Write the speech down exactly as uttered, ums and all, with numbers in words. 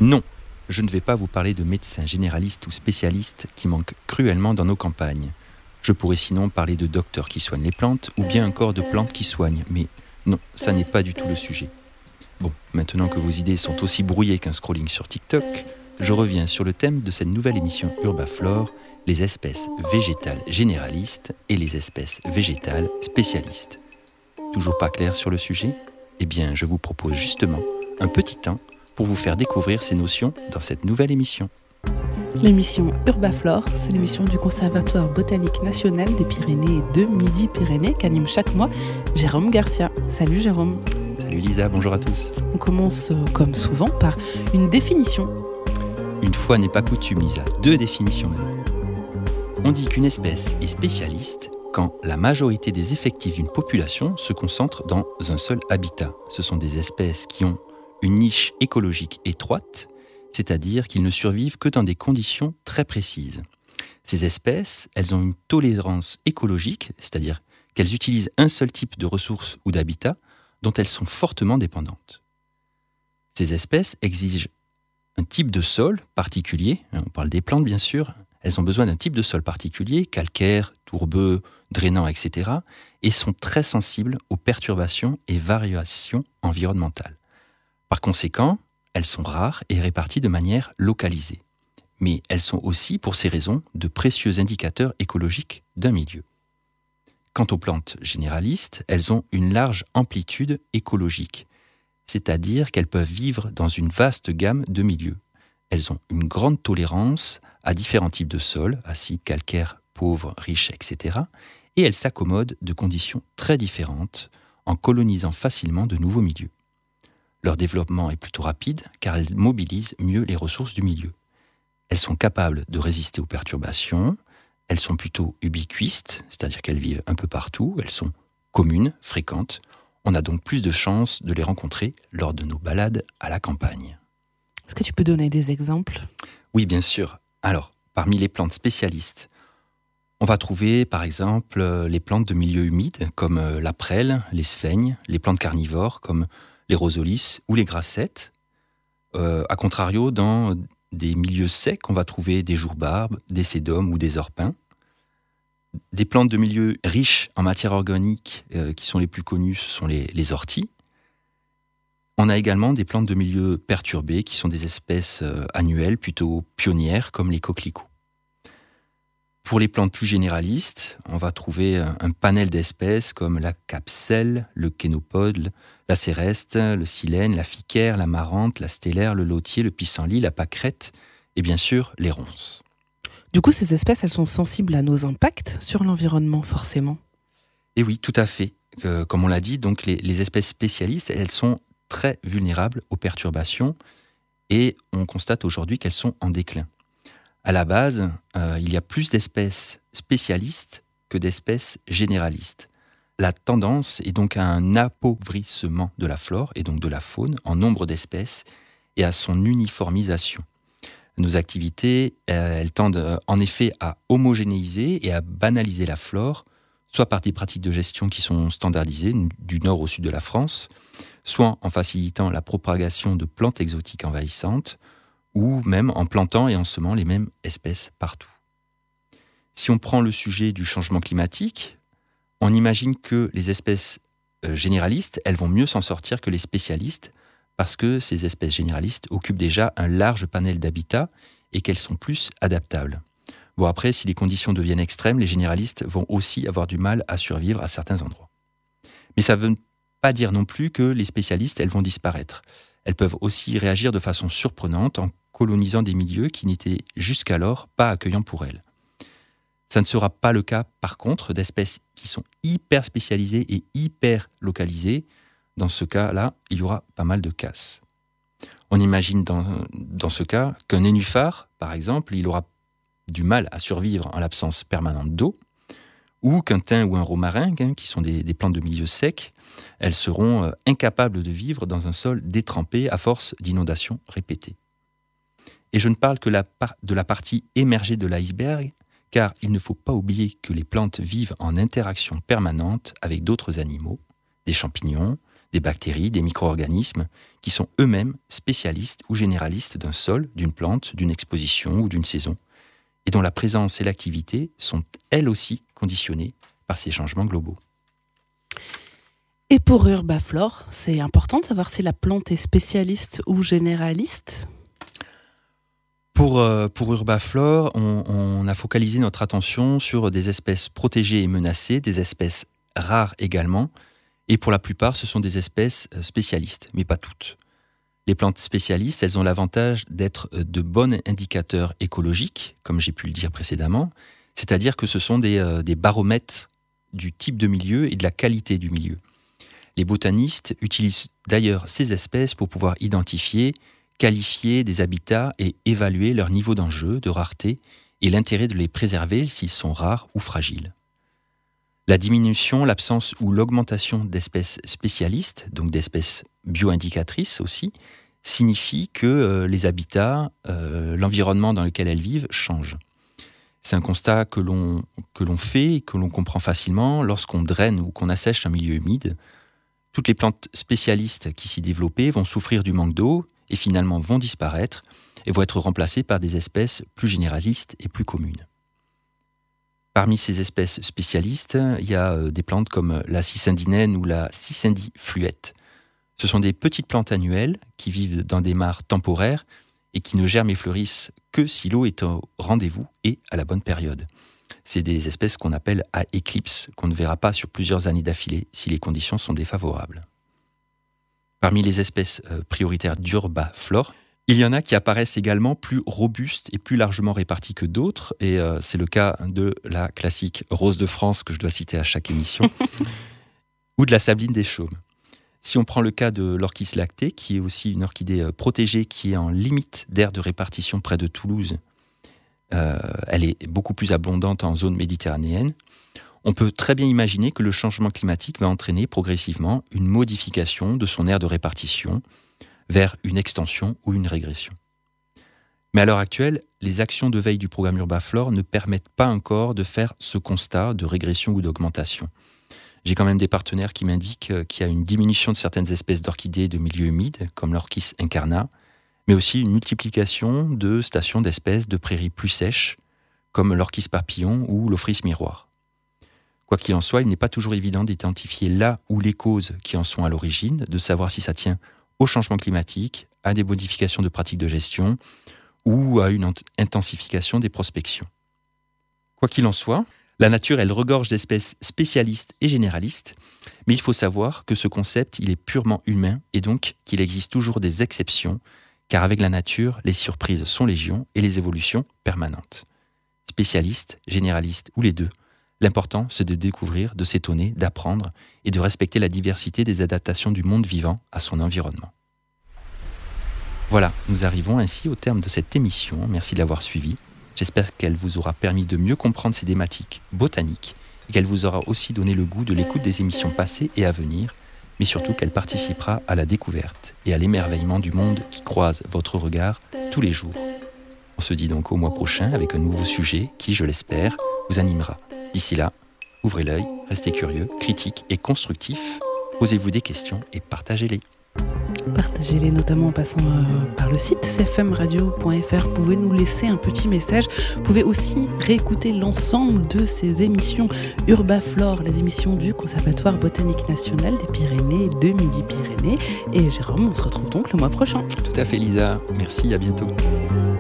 Non, je ne vais pas vous parler de médecins généralistes ou spécialistes qui manquent cruellement dans nos campagnes. Je pourrais sinon parler de docteurs qui soignent les plantes ou bien encore de plantes qui soignent, mais non, ça n'est pas du tout le sujet. Bon, maintenant que vos idées sont aussi brouillées qu'un scrolling sur TikTok, je reviens sur le thème de cette nouvelle émission Urbaflore, les espèces végétales généralistes et les espèces végétales spécialistes. Toujours pas clair sur le sujet ? Eh bien, je vous propose justement un petit temps pour vous faire découvrir ces notions dans cette nouvelle émission. L'émission Urbaflore, c'est l'émission du Conservatoire botanique national des Pyrénées et de Midi-Pyrénées qu'anime chaque mois Jérôme Garcia. Salut Jérôme. Salut Lisa, bonjour à tous. On commence, euh, comme souvent, par une définition. Une fois n'est pas coutume, Lisa, deux définitions même. On dit qu'une espèce est spécialiste quand la majorité des effectifs d'une population se concentrent dans un seul habitat. Ce sont des espèces qui ont une niche écologique étroite, c'est-à-dire qu'ils ne survivent que dans des conditions très précises. Ces espèces, elles ont une tolérance écologique, c'est-à-dire qu'elles utilisent un seul type de ressources ou d'habitat dont elles sont fortement dépendantes. Ces espèces exigent un type de sol particulier, on parle des plantes bien sûr, elles ont besoin d'un type de sol particulier, calcaire, tourbeux, drainant, et cetera, et sont très sensibles aux perturbations et variations environnementales. Par conséquent, elles sont rares et réparties de manière localisée. Mais elles sont aussi, pour ces raisons, de précieux indicateurs écologiques d'un milieu. Quant aux plantes généralistes, elles ont une large amplitude écologique, c'est-à-dire qu'elles peuvent vivre dans une vaste gamme de milieux. Elles ont une grande tolérance à différents types de sols, acides, calcaires, pauvres, riches, et cetera, et elles s'accommodent de conditions très différentes en colonisant facilement de nouveaux milieux. Leur développement est plutôt rapide car elles mobilisent mieux les ressources du milieu. Elles sont capables de résister aux perturbations, elles sont plutôt ubiquistes, c'est-à-dire qu'elles vivent un peu partout, elles sont communes, fréquentes. On a donc plus de chances de les rencontrer lors de nos balades à la campagne. Est-ce que tu peux donner des exemples ? Oui, bien sûr. Alors, parmi les plantes spécialistes, on va trouver par exemple les plantes de milieux humides comme la prêle, les sphègnes, les plantes carnivores comme les rosolis ou les grassettes. Euh, a contrario, dans des milieux secs, on va trouver des jourbarbes, des sédums ou des orpins. Des plantes de milieux riches en matière organique euh, qui sont les plus connues, ce sont les, les orties. On a également des plantes de milieux perturbés qui sont des espèces euh, annuelles, plutôt pionnières, comme les coquelicots. Pour les plantes plus généralistes, on va trouver un, un panel d'espèces comme la capselle, le kénopode, la céreste, le silène, la ficaire, la marante, la stellaire, le lotier, le pissenlit, la pâquerette et bien sûr les ronces. Du coup, ces espèces, elles sont sensibles à nos impacts sur l'environnement, forcément. Et oui, tout à fait. Euh, comme on l'a dit, donc les, les espèces spécialistes, elles sont très vulnérables aux perturbations et on constate aujourd'hui qu'elles sont en déclin. À la base, euh, il y a plus d'espèces spécialistes que d'espèces généralistes. La tendance est donc à un appauvrissement de la flore et donc de la faune en nombre d'espèces et à son uniformisation. Nos activités, euh, elles tendent euh, en effet à homogénéiser et à banaliser la flore, soit par des pratiques de gestion qui sont standardisées du nord au sud de la France, soit en facilitant la propagation de plantes exotiques envahissantes, ou même en plantant et en semant les mêmes espèces partout. Si on prend le sujet du changement climatique, on imagine que les espèces euh, généralistes, elles vont mieux s'en sortir que les spécialistes, parce que ces espèces généralistes occupent déjà un large panel d'habitats et qu'elles sont plus adaptables. Bon, après, si les conditions deviennent extrêmes, les généralistes vont aussi avoir du mal à survivre à certains endroits. Mais ça ne veut pas dire non plus que les spécialistes, elles vont disparaître. Elles peuvent aussi réagir de façon surprenante en colonisant des milieux qui n'étaient jusqu'alors pas accueillants pour elles. Ça ne sera pas le cas, par contre, d'espèces qui sont hyper spécialisées et hyper localisées. Dans ce cas-là, il y aura pas mal de casse. On imagine dans, dans ce cas qu'un nénuphar, par exemple, il aura du mal à survivre en l'absence permanente d'eau, ou qu'un thym ou un romarin, hein, qui sont des, des plantes de milieu sec, elles seront euh, incapables de vivre dans un sol détrempé à force d'inondations répétées. Et je ne parle que la par- de la partie émergée de l'iceberg, car il ne faut pas oublier que les plantes vivent en interaction permanente avec d'autres animaux, des champignons, des bactéries, des micro-organismes, qui sont eux-mêmes spécialistes ou généralistes d'un sol, d'une plante, d'une exposition ou d'une saison, et dont la présence et l'activité sont elles aussi conditionnées par ces changements globaux. Et pour Urbaflore, c'est important de savoir si la plante est spécialiste ou généraliste ? Pour, euh, pour Urbaflore, on, on a focalisé notre attention sur des espèces protégées et menacées, des espèces rares également, et pour la plupart, ce sont des espèces spécialistes, mais pas toutes. Les plantes spécialistes, elles ont l'avantage d'être de bons indicateurs écologiques, comme j'ai pu le dire précédemment, c'est-à-dire que ce sont des, euh, des baromètres du type de milieu et de la qualité du milieu. Les botanistes utilisent d'ailleurs ces espèces pour pouvoir identifier, qualifier des habitats et évaluer leur niveau d'enjeu, de rareté et l'intérêt de les préserver s'ils sont rares ou fragiles. La diminution, l'absence ou l'augmentation d'espèces spécialistes, donc d'espèces bio-indicatrices aussi, signifie que euh, les habitats, euh, l'environnement dans lequel elles vivent changent. C'est un constat que l'on, que l'on fait et que l'on comprend facilement lorsqu'on draine ou qu'on assèche un milieu humide. Toutes les plantes spécialistes qui s'y développaient vont souffrir du manque d'eau et finalement vont disparaître et vont être remplacées par des espèces plus généralistes et plus communes. Parmi ces espèces spécialistes, il y a des plantes comme la cicindinène ou la cicindifluette. Ce sont des petites plantes annuelles qui vivent dans des mares temporaires et qui ne germent et fleurissent que si l'eau est au rendez-vous et à la bonne période. C'est des espèces qu'on appelle à éclipse, qu'on ne verra pas sur plusieurs années d'affilée si les conditions sont défavorables. Parmi les espèces prioritaires d'Urbaflore, il y en a qui apparaissent également plus robustes et plus largement réparties que d'autres, et euh, c'est le cas de la classique rose de France que je dois citer à chaque émission, ou de la sabline des chaumes. Si on prend le cas de l'orchis lactée, qui est aussi une orchidée protégée qui est en limite d'aire de répartition près de Toulouse, euh, elle est beaucoup plus abondante en zone méditerranéenne, on peut très bien imaginer que le changement climatique va entraîner progressivement une modification de son aire de répartition vers une extension ou une régression. Mais à l'heure actuelle, les actions de veille du programme Urbaflore ne permettent pas encore de faire ce constat de régression ou d'augmentation. J'ai quand même des partenaires qui m'indiquent qu'il y a une diminution de certaines espèces d'orchidées de milieux humides, comme l'orchis incarnat, mais aussi une multiplication de stations d'espèces de prairies plus sèches, comme l'orchis papillon ou l'ophrys miroir. Quoi qu'il en soit, il n'est pas toujours évident d'identifier là où les causes qui en sont à l'origine, de savoir si ça tient au changement climatique, à des modifications de pratiques de gestion ou à une intensification des prospections. Quoi qu'il en soit, la nature, elle regorge d'espèces spécialistes et généralistes, mais il faut savoir que ce concept, il est purement humain et donc qu'il existe toujours des exceptions, car avec la nature, les surprises sont légion et les évolutions permanentes. Spécialistes, généralistes ou les deux, l'important, c'est de découvrir, de s'étonner, d'apprendre et de respecter la diversité des adaptations du monde vivant à son environnement. Voilà, nous arrivons ainsi au terme de cette émission. Merci de l'avoir suivie. J'espère qu'elle vous aura permis de mieux comprendre ces thématiques botaniques et qu'elle vous aura aussi donné le goût de l'écoute des émissions passées et à venir, mais surtout qu'elle participera à la découverte et à l'émerveillement du monde qui croise votre regard tous les jours. On se dit donc au mois prochain avec un nouveau sujet qui, je l'espère, vous animera. D'ici là, ouvrez l'œil, restez curieux, critiques et constructifs, posez-vous des questions et partagez-les. Partagez-les notamment en passant euh, par le site c f m radio point f r. Vous pouvez nous laisser un petit message. Vous pouvez aussi réécouter l'ensemble de ces émissions Urbaflore, les émissions du Conservatoire botanique national des Pyrénées et de Midi-Pyrénées. Et Jérôme, on se retrouve donc le mois prochain. Tout à fait Lisa, merci, à bientôt.